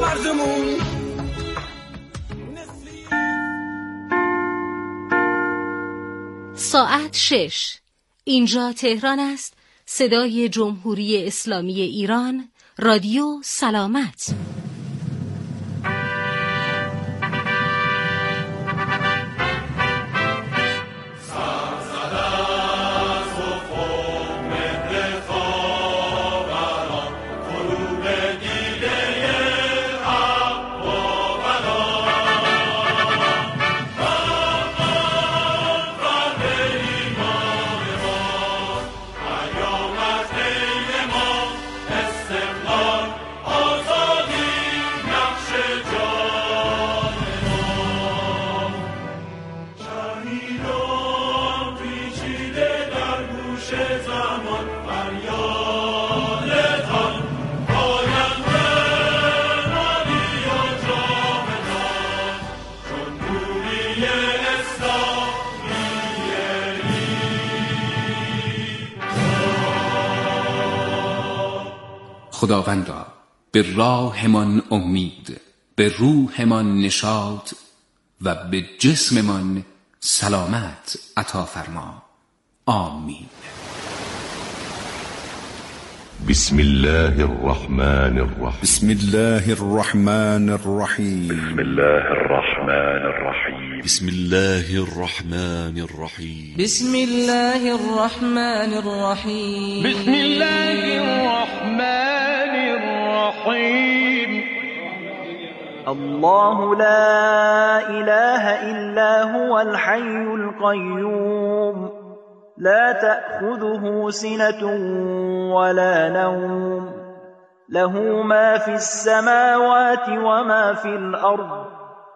مردمون. ساعت 6. اینجا تهران است. صدای جمهوری اسلامی ایران، رادیو سلامت. خداوندا به راهمان امید، به روحمان نشاط و به جسممان سلامت عطا فرما. آمین. بسم الله الرحمن الرحیم. بسم الله الرحمن الرحیم. بسم الله الرحمن الرحیم. بسم الله الرحمن الرحیم. بسم الله الرحمن الرحیم. بسم الله الرحمن الرحیم. الله لا إله إلا هو الحي القيوم لا تأخذه سنة ولا نوم له ما في السماوات وما في الأرض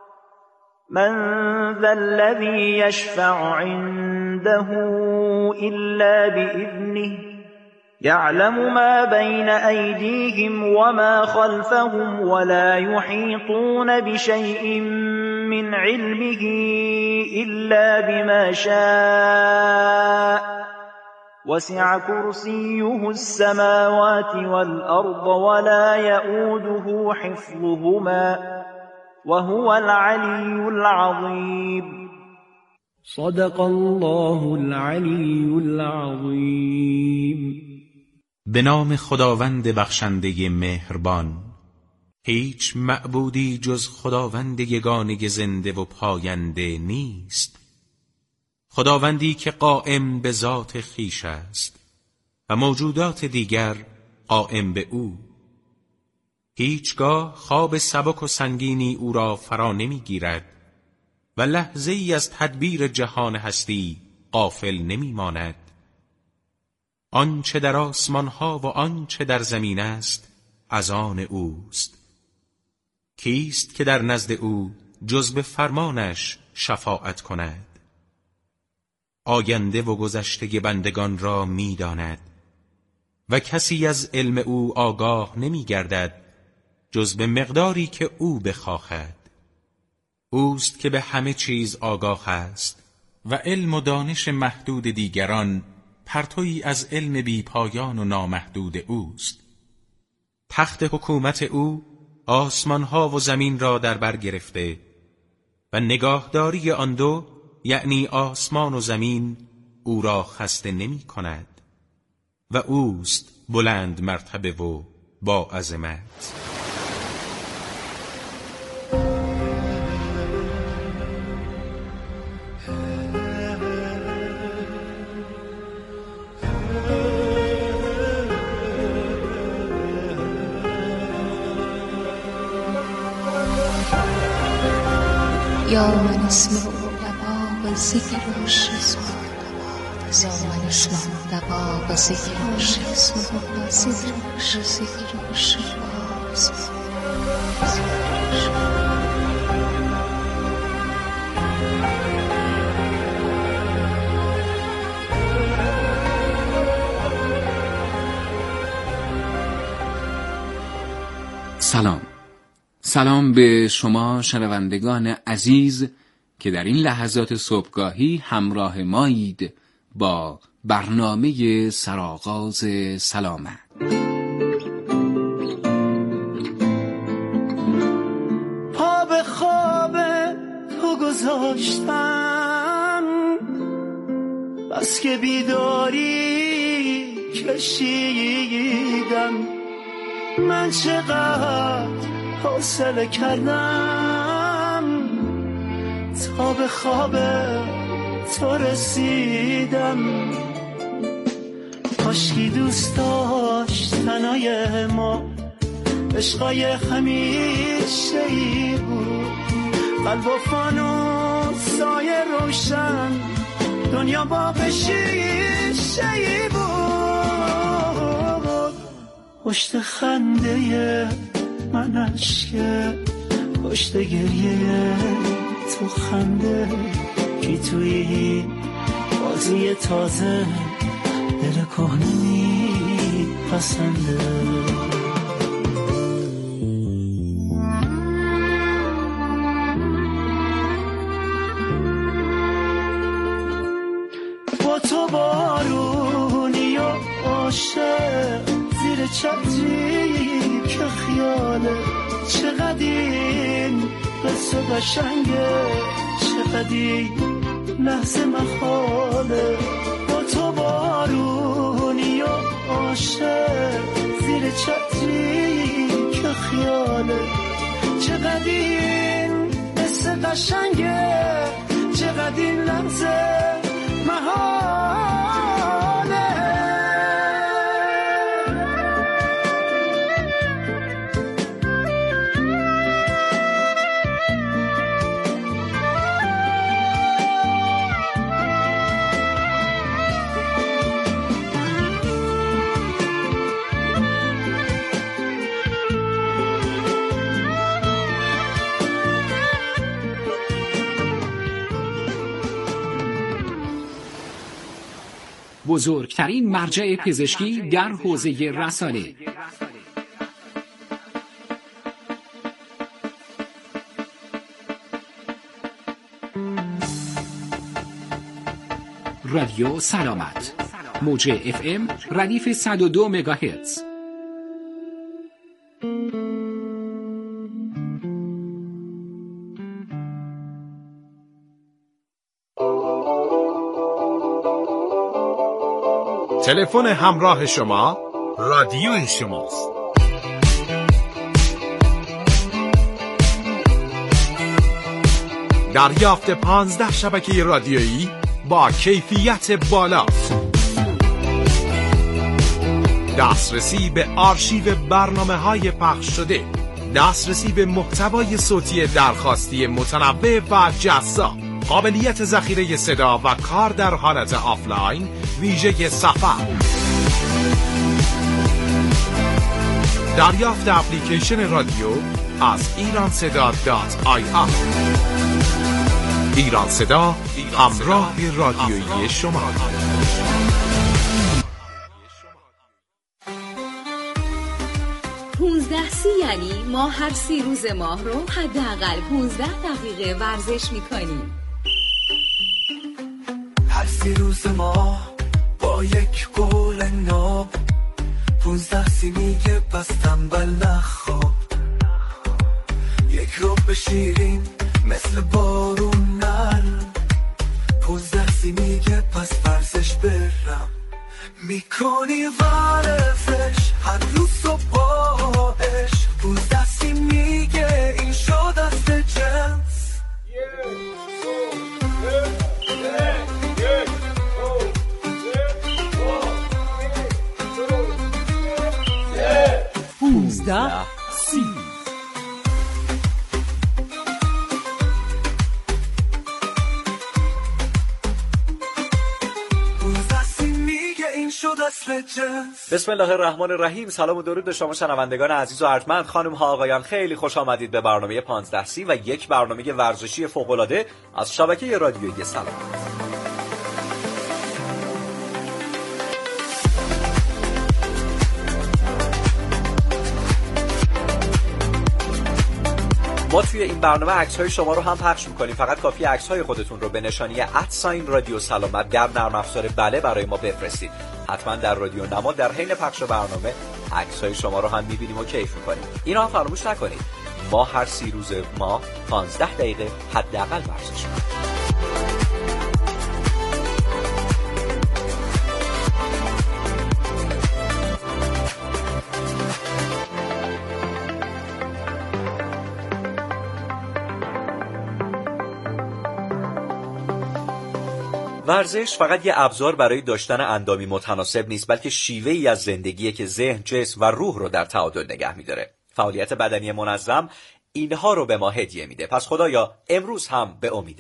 من ذا الذي يشفع عنده إلا بإذنه يعلم ما بين أيديهم وما خلفهم ولا يحيطون بشيء من علمه إلا بما شاء وسع كرسيه السماوات والأرض ولا يؤوده حفظهما وهو العلي العظيم. صدق الله العلی العظیم. به نام خداوند بخشنده مهربان. هیچ معبودی جز خداوند یگانه زنده و پاینده نیست، خداوندی که قائم به ذات خویش است و موجودات دیگر قائم به او. هیچگاه خواب سبک و سنگینی او را فرا نمی گیرد و لحظه ای از تدبیر جهان هستی غافل نمی ماند. آنچه در آسمان ها و آنچه در زمین است از آن اوست. کیست که در نزد او جز به فرمانش شفاعت کند؟ آینده و گذشته بندگان را می داند و کسی از علم او آگاه نمی گردد جز به مقداری که او بخواهد. اوست که به همه چیز آگاه است و علم و دانش محدود دیگران پرتویی از علم بی پایان و نامحدود اوست. تخت حکومت او آسمانها و زمین را در بر گرفته و نگاهداری آن دو یعنی آسمان و زمین او را خسته نمی کند و اوست بلند مرتبه و با عظمت. یا من اسمع دباغ ذکر و شسم، یا من اسمع دباغ ذکر و شسم و ذکر و شسم. سلام به شما شنوندگان عزیز که در این لحظات صبحگاهی همراه مایید با برنامه سرآغاز سلامت. گذاشتم، بس که بیداری کشیدم. من چقدر حوصله کردم تا به خواب تو رسیدم. کاشکی دوست داشت تنهای ما عشقای همیشه ای بود. قلب و فانوسای روشن دنیا باغ شیشه ای بود. پشت خنده من اشکه، پشت گریه تو خنده. کی توی بازی تازه دل کهنه میپسنده. با تو بارونی و عاشق زیر چتری که خیاله. چقدر این قصه قشنگه، چقدر این لحظه محاله. با تو بارونی و عاشق زیر چتری که خیاله. چقدر این قصه قشنگه، چقدر این لحظه محاله. بزرگترین مرجع پزشکی در حوزه رسانه. رادیو سلامت، موج FM ردیف 102 مگاهرتز. تلفن همراه شما رادیو شماست. دریافت 15 شبکه رادیویی با کیفیت بالا، دسترسی به آرشیو برنامه‌های پخش شده، دسترسی به محتوای صوتی درخواستی متنوع و جذاب، قابلیت ذخیره صدا و کار در حالت آفلاین ویژه سفر، دریافت اپلیکیشن رادیو از ایرانصدا.ir. ایران صدا، همراه رادیویی شما. یعنی ما هر 30 روز ماه رو حداقل 15 دقیقه ورزش میکنیم. هر 30 روز ماه با یک گل ناب 15 میگه پس تنبل نخواب. یک رو به شیرین مثل بارون نرم 15 میگه پس ورزش برم. میکنی ورزش هر روز صبحش 15 میگه این شد دست جنس. 15 بسم الله الرحمن الرحیم. سلام و درود به شما شنوندگان عزیز و ارجمند، خانم ها آقایان، خیلی خوش آمدید به برنامه 15 و یک برنامه ورزشی فوق العاده از شبکه رادیویی سلام. ما توی این برنامه عکس‌های شما رو هم پخش می‌کنیم. فقط کافی عکس‌های خودتون رو به نشانی @رادیو سلامت در نرم افزار بله برای ما بفرستید. حتما در رادیو نما در حین پخش برنامه عکس‌های شما رو هم می‌بینیم و کیف می‌کنیم. اینا هم فراموش نکنید. ما هر 30 روز ماه 15 دقیقه حداقل ورزش کنیم. ورزش فقط یه ابزار برای داشتن اندامی متناسب نیست، بلکه شیوه‌ای از زندگیه که ذهن، جسم و روح رو در تعادل نگه می‌داره. فعالیت بدنی منظم اینها رو به ما هدیه میده. پس خدایا امروز هم به امیده.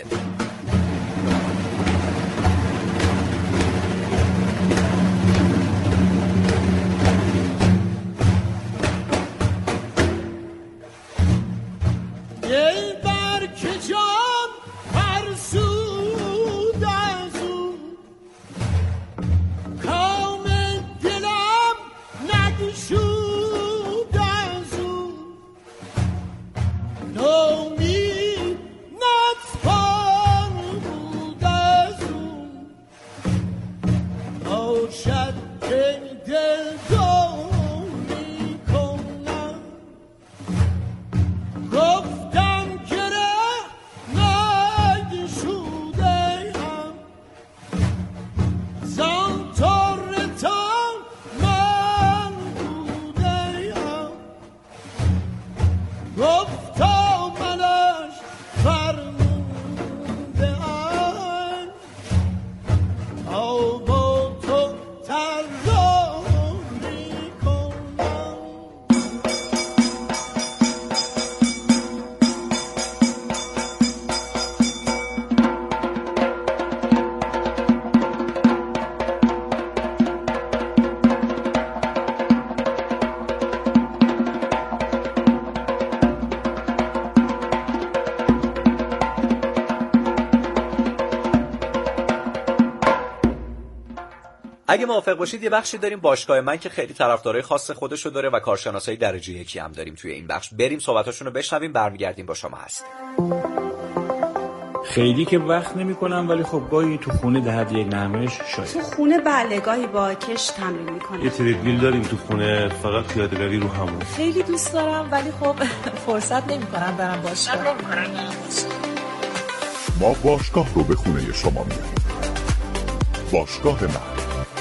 اگه موافق باشید یه بخشی داریم باشگاه من که خیلی طرفدارای خاص خودشو داره و کارشناسای درجه یکی هم داریم توی این بخش. بریم صحبتاشون رو بشنویم، برمیگردیم با شما هستیم. خیلی که وقت نمی‌کنم، ولی خب گاهی تو خونه ده یک نرمش شاید. تو خونه بله، گاهی با کش تمرین می‌کنم. یه تریدمیل داریم تو خونه، فقط یادگاری رو همون. خیلی دوست دارم ولی خب فرصت نمی‌کنم برم باشگاه. ما باشگاه رو به خونه شما می‌بریم. باشگاه من.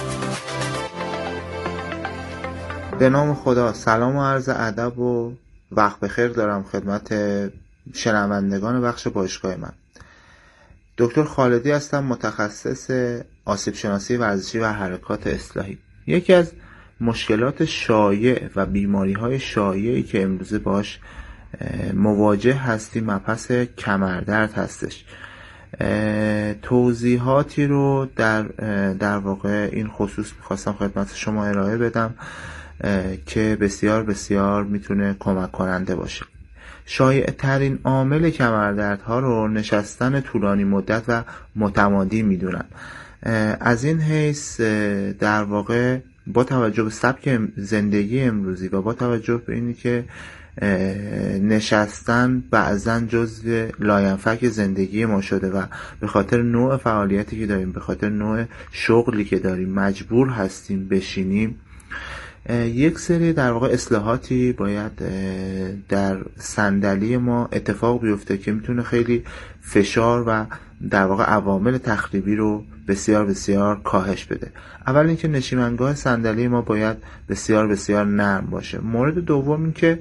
به نام خدا، سلام و عرض ادب و وقت بخیر دارم خدمت شنوندگان بخش باشگاه من. دکتر خالدی هستم، متخصص آسیب شناسی ورزشی و حرکات اصلاحی. یکی از مشکلات شایع و بیماری‌های شایعی که امروزه باش مواجه هستیم مبحث کمردرد هستش. توضیحاتی رو در واقع این خصوص میخواستم خدمت شما ارائه بدم که بسیار بسیار میتونه کمک کننده باشه. شایع ترین عامل کمردردها رو نشستن طولانی مدت و متمادی میدونن. از این حیث در واقع با توجه به سبک زندگی امروزی و با توجه به اینی که نشستن بعضا جزء لاینفک زندگی ما شده و به خاطر نوع فعالیتی که داریم، به خاطر نوع شغلی که داریم مجبور هستیم بشینیم، یک سری در واقع اصلاحاتی باید در صندلی ما اتفاق بیفته که میتونه خیلی فشار و در واقع عوامل تخریبی رو بسیار بسیار کاهش بده. اول اینکه نشیمنگاه صندلی ما باید بسیار بسیار نرم باشه. مورد دوم این که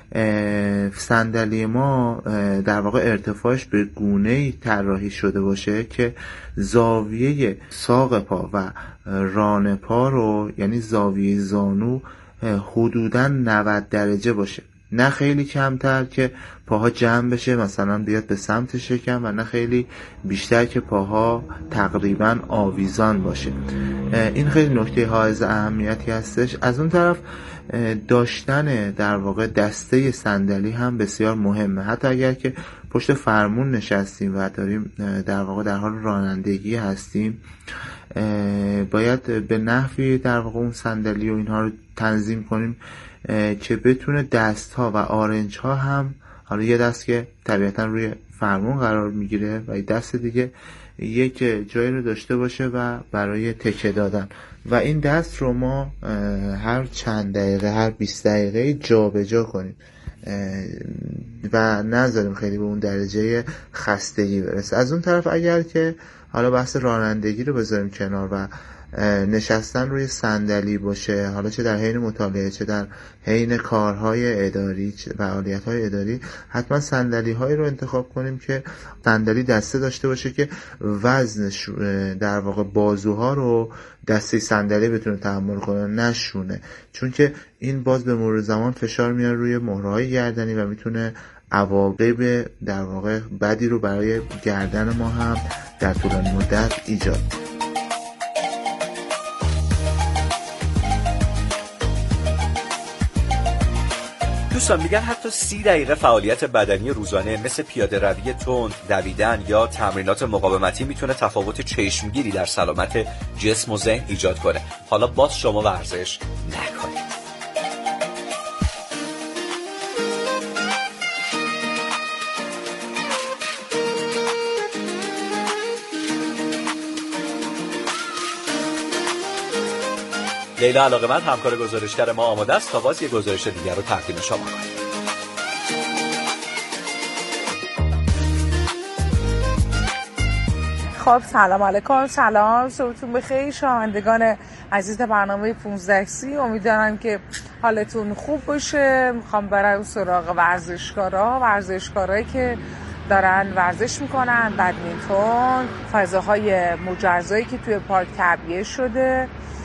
صندلی ما در واقع ارتفاعش به گونه‌ای طراحی شده باشه که زاویه ساق پا و ران پا رو، یعنی زاویه زانو، حدوداً 90 درجه باشه، نه خیلی کمتر که پاها جمع بشه مثلا بیاد به سمت شکم و نه خیلی بیشتر که پاها تقریباً آویزان باشه. این خیلی نکته حائز اهمیتی هستش. از اون طرف داشتن در واقع دسته صندلی هم بسیار مهمه. حتی اگر که پشت فرمون نشستیم و داریم در واقع در حال رانندگی هستیم، باید به نحوی در واقع اون صندلی و اینها رو تنظیم کنیم که بتونه دست ها و آرنج ها هم، حالا یه دست که طبیعتا روی فرمون قرار میگیره و یه دست دیگه یک جایی رو داشته باشه و برای تکه دادن، و این دست رو ما هر چند دقیقه، هر 20 دقیقه جا به جا کنیم. و نذاریم خیلی به اون درجه خستگی برسه. از اون طرف اگر که حالا بحث رانندگی رو بذاریم کنار و نشستن روی صندلی باشه، حالا چه در حین مطالعه چه در حین کارهای اداری فعالیت‌های اداری، حتما صندلی‌هایی رو انتخاب کنیم که صندلی دسته داشته باشه که وزنش در واقع بازوها رو دسته صندلی بتونه تحمل کنه، نشونه، چون که این باز به مرور زمان فشار میاره روی مهره‌های گردنی و میتونه عواقب در واقع بدی رو برای گردن ما هم در طولانی مدت ایجاد کنه. دوستان میگن حتی 30 دقیقه فعالیت بدنی روزانه مثل پیاده روی تند، دویدن یا تمرینات مقاومتی میتونه تفاوت چشمگیری در سلامت جسم و ذهن ایجاد کنه. حالا باز شما ورزش نکنید. لیلا علاقمند همکار گزارشگر ما آماده است تا باز یه گزارش دیگر رو تقدیم شما کنیم. خب سلام علیکم، سلام، صبحتون بخیر شنوندگان عزیز برنامه 15 امیدوارم که حالتون خوب باشه. میخوام برم سراغ ورزشکارایی که دارن ورزش میکنن، بدمینتون، فضاهای مجزایی که توی پارک تعبیه شده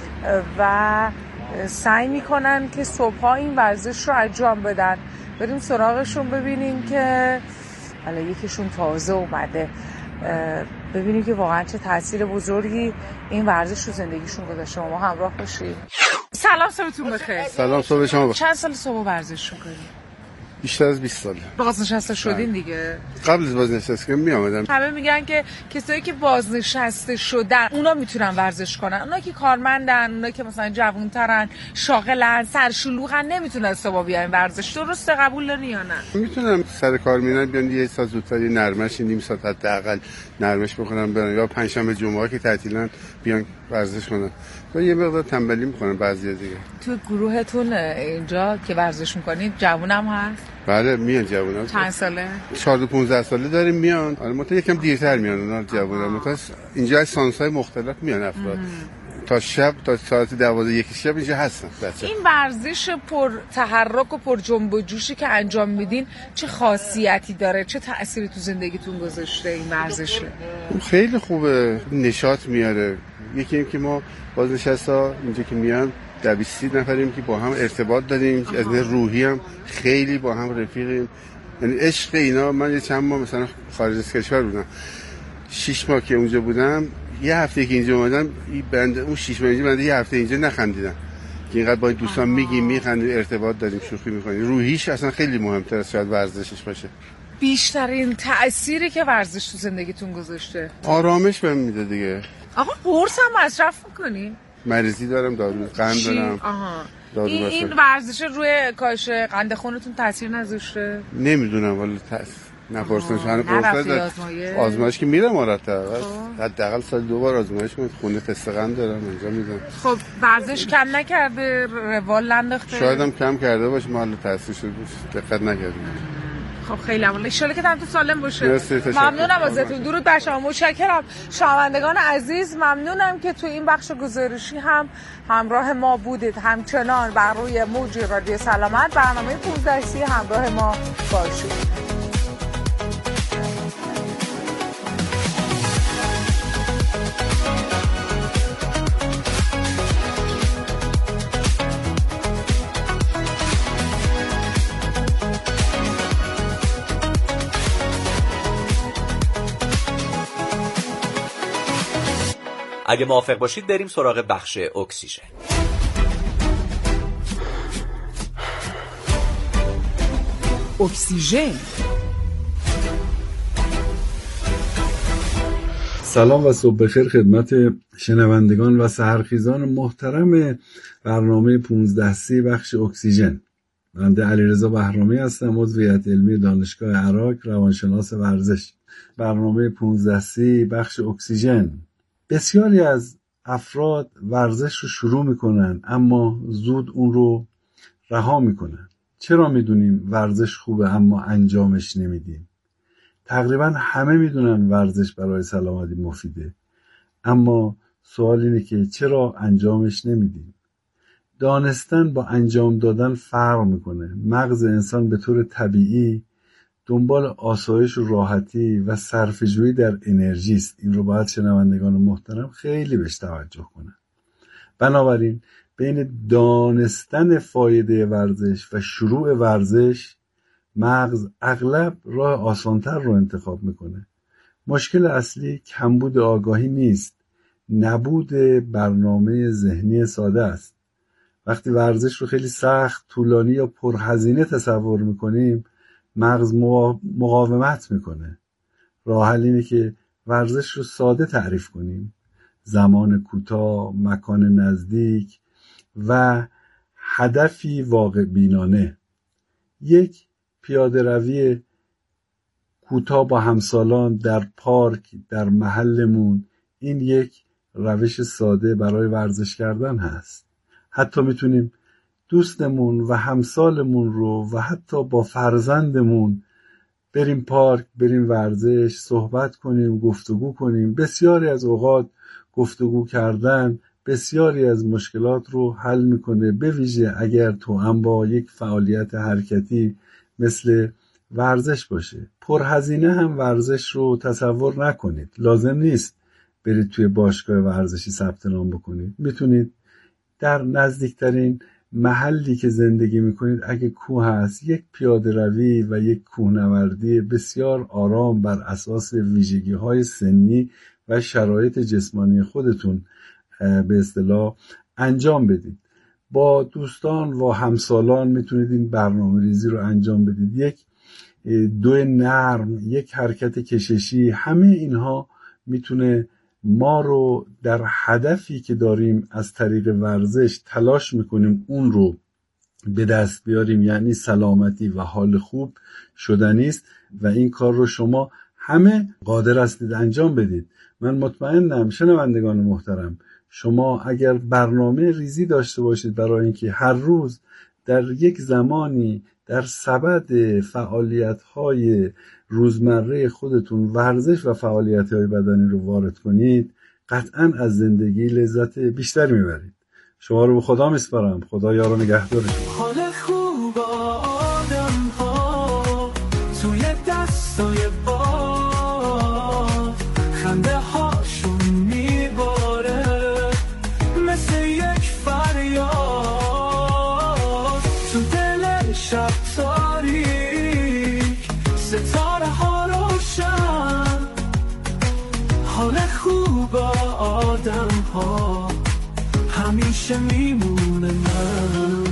و سعی میکنن که صبحها این ورزش رو انجام بدن. بریم سراغشون ببینیم که حالا یکیشون تازه اومده، ببینیم که واقعا چه تاثیر بزرگی این ورزش رو زندگیشون گذاشته. ما همراه باشید. سلام، صبحتون بخیر. سلام، صبح شما بخیر. چند سال صبح ورزش میکنید؟ بیشتر از 20 ساله. بازنشسته شدین دیگه؟ قبل از بازنشستگی میامدم. همه میگن که کسایی که بازنشسته شدن اونا میتونن ورزش کنن، اونا که کارمندن، اونا که مثلا جوانترن، شاغلن، سرشلوغن، نمیتونن صبح بیان ورزش. درسته؟ قبول داری یا نه؟ میتونم سر کار میرن بیان یه ساعت زودتر نرمش، نیم ساعت حداقل نرمش بخورن برن، یا پنجشنبه جمعه که تعطیلن بیان ورزش کنن. و یه مقدار تنبلی میکنن بعضیا دیگه. تو گروهتون اینجا که ورزش میکنید جوونم هست؟ بله میان جوونا. چند ساله؟ 14-15 ساله داریم میان. آره متأ یکم دیرتر میان اونا جوونا. متأ اینجا از سانس‌های مختلف میان افراد. تا شب تا ساعت 12 شب اینجا هستن بچه‌ها. این ورزش پر تحرک و پر جنب و جوشی که انجام میدین چه خاصیتی داره؟ چه تأثیری تو زندگیتون گذاشته این ورزش؟ خیلی خوبه، نشاط میاره. یکی این که ما بازنشستا اینجا که میان 20 نفریم که با هم ارتباط داریم، از روحی هم خیلی با هم رفیقیم، یعنی عشق اینا. من یه چند ماه مثلا خارج از کشور بودم، 6 ماه که اونجا بودم، یه هفته که اینجا اومدم بنده اون 6 ماه اینجا بنده یه هفته اینجا نخندیدم که اینقدر با دوستان میگیم میخندیم ارتباط داریم شوخی میکنیم. روحیش اصلا خیلی مهمتر از شاید ورزشش باشه. بیشترین تأثیری که ورزش تو زندگیتون گذاشته؟ آرامش بهم میده دیگه. آقا قرص هم مصرف میکنی؟ مریضی دارم، دارو قند دارم. این ورزش روی کاهش قند خونتون تاثیر نذاشته؟ نمیدونم والا نپرسنش. آزمایش که میرم مرتب، حداقل سال 2 بار آزمایش میکنم، خونه تست قند دارم اونجا میدم. خب ورزش کم نکرده، روال انداخته؟ شاید هم کم کرده باشه، ما حالا تاثیر شده دقت نکردیم. خب خیلی ممنون، ان شاءالله که تنتون سالم باشه. ممنونم ازتون، درود بر شما، متشکرم. شنوندگان عزیز ممنونم که تو این بخش گزارشی هم همراه ما بودید. همچنان بر روی موج رادیو سلامت برنامه 15 همراه ما باشید. اگه موافق باشید بریم سراغ بخش اکسیژن. اکسیژن. سلام و صبح بخیر خدمت شنوندگان و سحرخیزان محترم برنامه 15 بخش اکسیژن. بنده علیرضا بهرامی هستم، عضو هیئت علمی دانشگاه عراق، روانشناس ورزش. برنامه 15 بخش اکسیژن. بسیاری از افراد ورزش رو شروع میکنن اما زود اون رو رها میکنن. چرا میدونیم ورزش خوبه اما انجامش نمیدیم؟ تقریبا همه میدونن ورزش برای سلامتی مفیده، اما سوال اینه که چرا انجامش نمیدیم؟ دانستن با انجام دادن فرق میکنه. مغز انسان به طور طبیعی دنبال آسایش و راحتی و صرفه‌جویی در انرژی است. این رو باید شنوندگان محترم خیلی بهش توجه کنن. بنابراین بین دانستن فایده ورزش و شروع ورزش، مغز اغلب راه آسانتر رو انتخاب میکنه. مشکل اصلی کمبود آگاهی نیست، نبود برنامه ذهنی ساده است. وقتی ورزش رو خیلی سخت، طولانی یا پرهزینه تصور میکنیم، مغز مقاومت میکنه. راه حل اینه که ورزش رو ساده تعریف کنیم. زمان کوتاه، مکان نزدیک و هدفی واقع بینانه. یک پیاده روی کوتاه با همسالان در پارک در محلمون، این یک روش ساده برای ورزش کردن هست. حتی میتونیم دوستمون و همسالمون رو و حتی با فرزندمون بریم پارک، بریم ورزش، صحبت کنیم، گفتگو کنیم. بسیاری از اوقات گفتگو کردن بسیاری از مشکلات رو حل میکنه، به ویژه اگر توأم با یک فعالیت حرکتی مثل ورزش باشه. پرهزینه هم ورزش رو تصور نکنید. لازم نیست برید توی باشگاه ورزشی ثبت نام بکنید. میتونید در نزدیکترین محلی که زندگی میکنید، اگه کوه هست، یک پیاده روی و یک کوهنوردی بسیار آرام بر اساس ویژگی‌های سنی و شرایط جسمانی خودتون به اصطلاح انجام بدید. با دوستان و همسالان میتونید این برنامه ریزی رو انجام بدید. یک دو نرم، یک حرکت کششی، همه اینها میتونه ما رو در هدفی که داریم از طریق ورزش تلاش میکنیم اون رو به دست بیاریم، یعنی سلامتی و حال خوب شدنی است و این کار رو شما همه قادر هستید انجام بدید. من مطمئنم شنوندگان محترم، شما اگر برنامه ریزی داشته باشید برای اینکه هر روز در یک زمانی در سبد فعالیت‌های روزمره خودتون ورزش و فعالیت‌های بدنی رو وارد کنید، قطعاً از زندگی لذت بیشتری میبرید. شما رو به خدا میسپارم. خدا یار و نگهدار شما. حال خوب آدم ها توی دستای باد، خنده هاشون میباره مثل یک فریاد تو دل شب تاریک، ستاره ها روشن. حال خوب آدم ها همیشه میمونه. من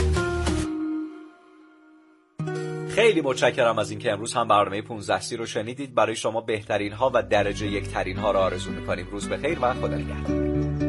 خیلی متشکرم از اینکه امروز هم برنامه 15 رو شنیدید. برای شما بهترین ها و درجه یک ترین ها را آرزو می‌کنیم. روز بخیر و خدا نگهدار.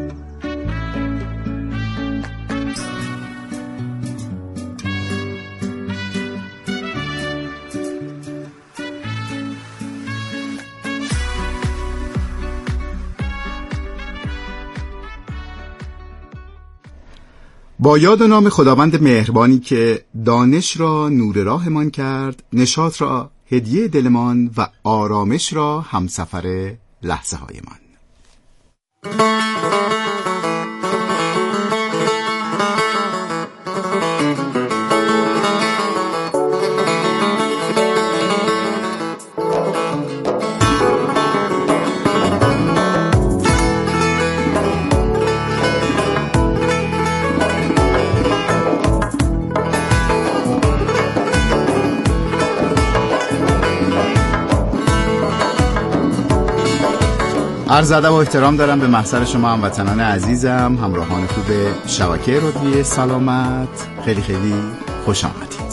با یاد و نام خداوند مهربانی که دانش را نور راهمان کرد، نشاط را هدیه دلمان و آرامش را همسفر لحظه هایمان. عرض ادب و احترام دارم به محضر شما هموطنان عزیزم، همراهان خوب شبکه رادیوی سلامت. خیلی خیلی خوش آمدید.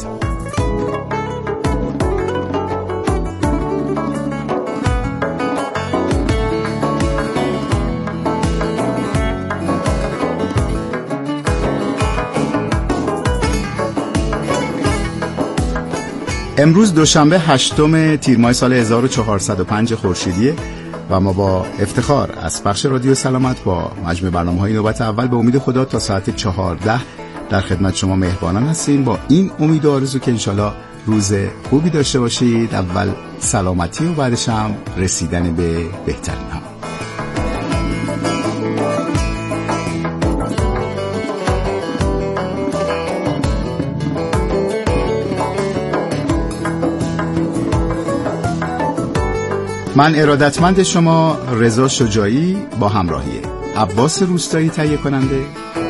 امروز دوشنبه 8 تیر ماه سال 1405 خورشیدی و ما با افتخار از بخش رادیو سلامت با مجموع برنامه‌های نوبت اول به امید خدا تا ساعت 14 در خدمت شما مهربانان هستیم با این امید و آرزو که انشالله روز خوبی داشته باشید. اول سلامتی و بعدش هم رسیدن به بهترین ها. من ارادتمند شما رضا شجاعی با همراهی عباس روستایی تهیه کننده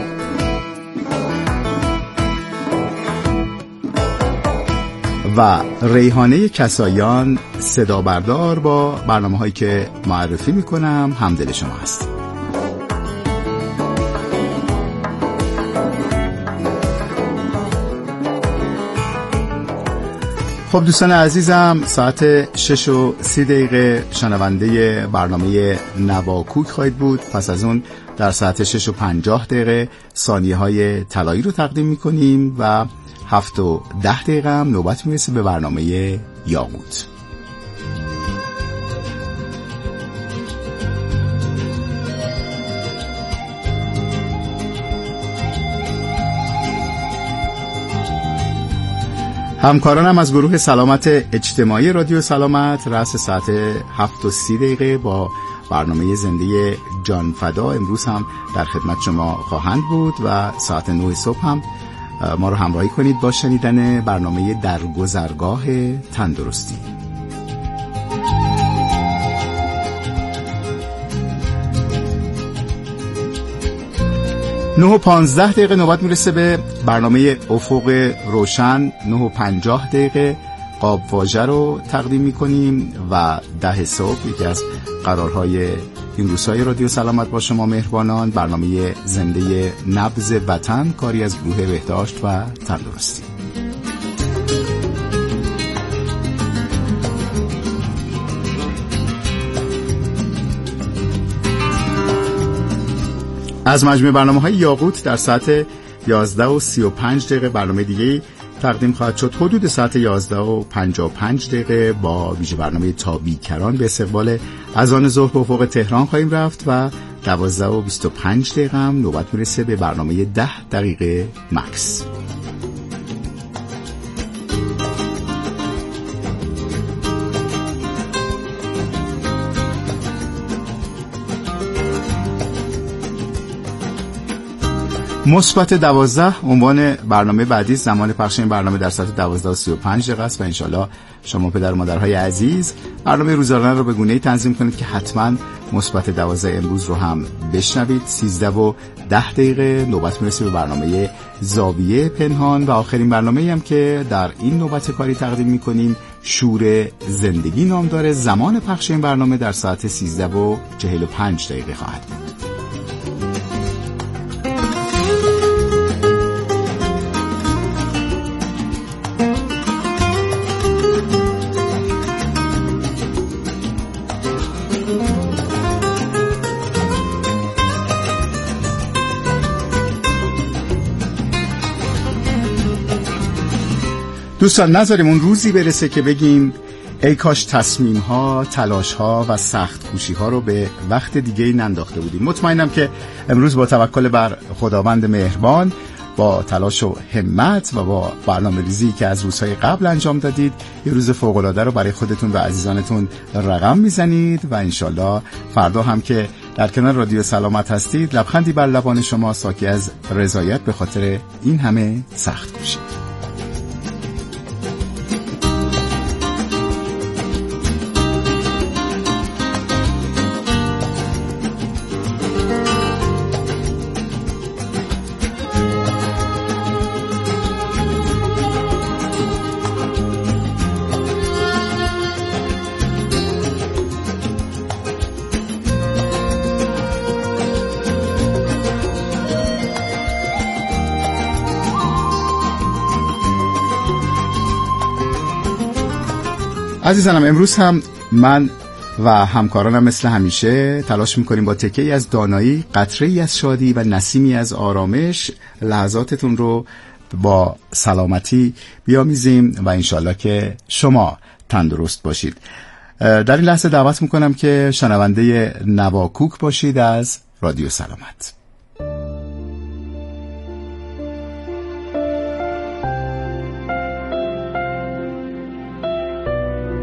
و ریحانه کسایان صدا بردار با برنامه‌هایی که معرفی میکنم همدل شما هست. خب دوستان عزیزم، ساعت 6:30 شنونده برنامه نواکوک خواهید بود. پس از اون در ساعت 6:50 ثانیه‌های طلایی رو تقدیم میکنیم و 7:10 هم نوبت میرسه به برنامه یاقوت. همکارانم از گروه سلامت اجتماعی رادیو سلامت رأس ساعت 7:30 با برنامه زنده جان فدا امروز هم در خدمت شما خواهند بود و ساعت 9 صبح هم ما رو همراهی کنید با شنیدن برنامه در گذرگاه تندرستی. 9:15 نوبت میرسه به برنامه افق روشن. 9:50 قاب واژه رو تقدیم میکنیم و 10 صبح یکی از قرارهای این روزهای رادیو سلامت با شما مهربانان برنامه زنده نبض وطن، کاری از گروه بهداشت و تندرستی. از مجموعه برنامه‌های یاقوت در ساعت 11:35 برنامه دیگه تقدیم خواهد شد. حدود ساعت 11:55 با ویژه برنامه تا بیکران به استقبال اذان ظهر به افق تهران خواهیم رفت و 12:25 هم نوبت میرسه به برنامه 10 دقیقه مکس. مثبت 12 عنوان برنامه بعدی. زمان پخش این برنامه در ساعت 12:35 است و انشالله شما پدر و مادرهای عزیز برنامه روزانه رو به گونه‌ای تنظیم کنید که حتما مثبت 12 امروز رو هم بشنوید. 13:10 نوبت میرسه به برنامه زاویه پنهان و آخرین برنامه‌ای هم که در این نوبت کاری تقدیم می‌کنیم شور زندگی نام داره. زمان پخش این برنامه در ساعت 13:45 خواهد بود. دوستان نذاریم اون روزی برسه که بگیم ای کاش تصمیم‌ها، تلاش‌ها و سخت‌کوشی‌ها رو به وقت دیگه‌ای ننداخته بودیم. مطمئنم که امروز با توکل بر خداوند مهربان، با تلاش و همت و با برنامه‌ریزی که از روزهای قبل انجام دادید یه روز فوق‌العاده رو برای خودتون و عزیزانتون رقم میزنید و انشالله فردا هم که در کنار رادیو سلامت هستید لبخندی بر لبان شما ساکی از رضایت به خاطر این همه سخت‌کوشی. عزیزانم امروز هم من و همکارانم مثل همیشه تلاش میکنیم با تکه‌ای از دانایی، قطره‌ای از شادی و نسیمی از آرامش لحظاتتون رو با سلامتی بیامیزیم و انشالله که شما تندرست باشید. در این لحظه دعوت میکنم که شنونده نواکوک باشید از رادیو سلامت.